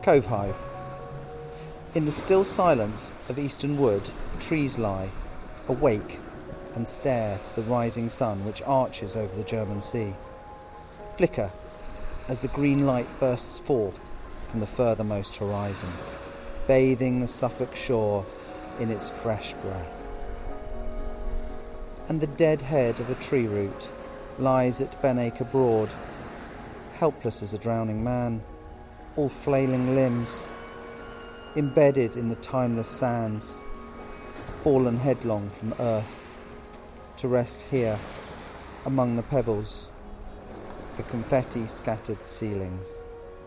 Cove Hive. In the still silence of Eastern Wood, trees lie, awake, and stare to the rising sun which arches over the German Sea. Flicker as the green light bursts forth from the furthermost horizon, bathing the Suffolk shore in its fresh breath. And the dead head of a tree root lies at Benacre Broad, helpless as a drowning man, all flailing limbs, embedded in the timeless sands, fallen headlong from earth, to rest here among the pebbles, the confetti scattered ceilings.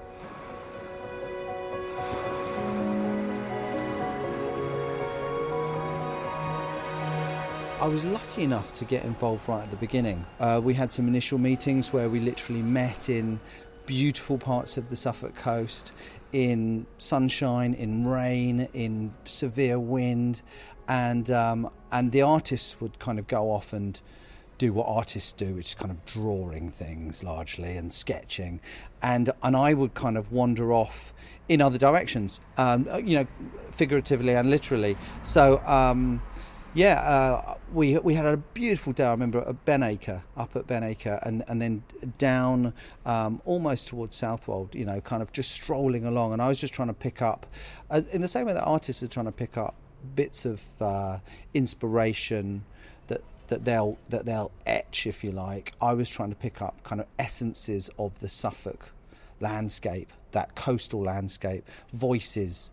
I was lucky enough to get involved right at the beginning. We had some initial meetings where we literally met in beautiful parts of the Suffolk coast, in sunshine, in rain, in severe wind, and the artists would kind of go off and do what artists do, which is kind of drawing things largely and sketching, and I would kind of wander off in other directions, figuratively and literally. So we had a beautiful day, I remember, at Benacre, up at Benacre, and then down almost towards Southwold, kind of just strolling along, and I was just trying to pick up, in the same way that artists are trying to pick up bits of inspiration that they'll etch, if you like. I was trying to pick up kind of essences of the Suffolk landscape, that coastal landscape, voices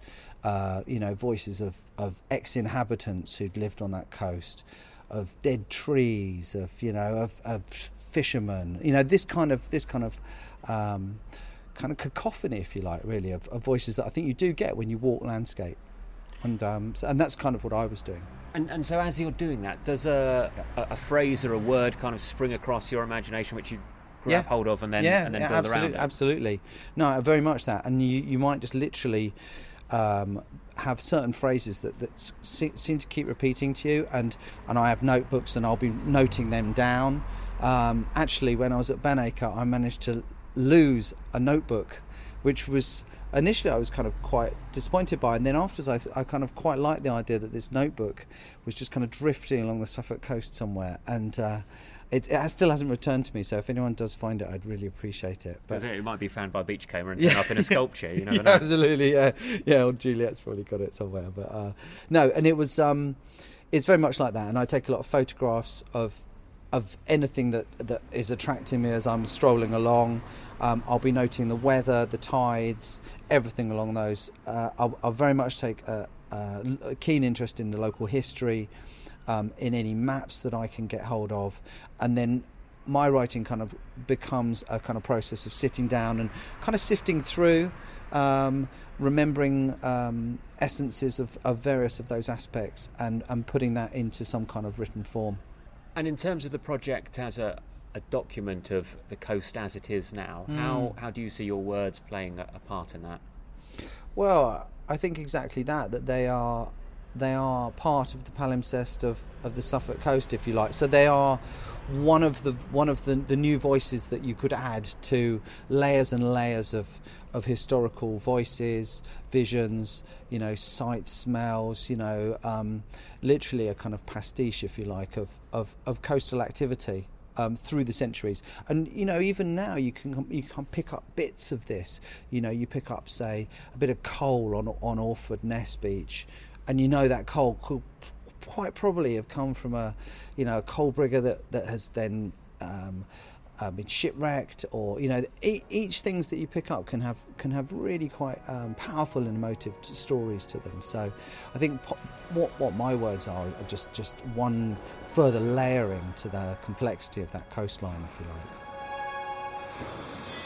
of ex-inhabitants who'd lived on that coast, of dead trees, of fishermen, this kind of cacophony, if you like, really, of voices that I think you do get when you walk landscape, and that's kind of what I was doing. And so as you're doing that, does a phrase or a word kind of spring across your imagination which you grab hold of and then build around it? Absolutely. No, very much that. And you might just literally have certain phrases that seem to keep repeating to you, and I have notebooks and I'll be noting them down. Actually, when I was at Benacre, I managed to lose a notebook, which was initially I was kind of quite disappointed by, and then afterwards I kind of quite liked the idea that this notebook was just kind of drifting along the Suffolk coast somewhere, and it still hasn't returned to me, so if anyone does find it, I'd really appreciate it. But it might be found by Beachcomber and turned up in a sculpture, you never know. Absolutely, yeah, or Juliet's probably got it somewhere, but no, and it was it's very much like that, and I take a lot of photographs of anything that is attracting me as I'm strolling along. I'll be noting the weather, the tides, everything along those. I'll very much take a keen interest in the local history, in any maps that I can get hold of, and then my writing kind of becomes a kind of process of sitting down and kind of sifting through, remembering essences of various of those aspects, and putting that into some kind of written form. And in terms of the project as a document of the coast as it is now, how do you see your words playing a part in that? Well, I think exactly that they are part of the palimpsest of the Suffolk coast, if you like. So they are one of the new voices that you could add to layers and layers of historical voices, visions, sights, smells, literally a kind of pastiche, if you like, of coastal activity through the centuries. And even now you can pick up bits of this. You pick up, say, a bit of coal on Orford Ness Beach, and that coal could quite probably have come from a coal brigger that has then been shipwrecked, or each things that you pick up can have really quite powerful and emotive stories to them. So I think what my words are just one further layering to the complexity of that coastline, if you like.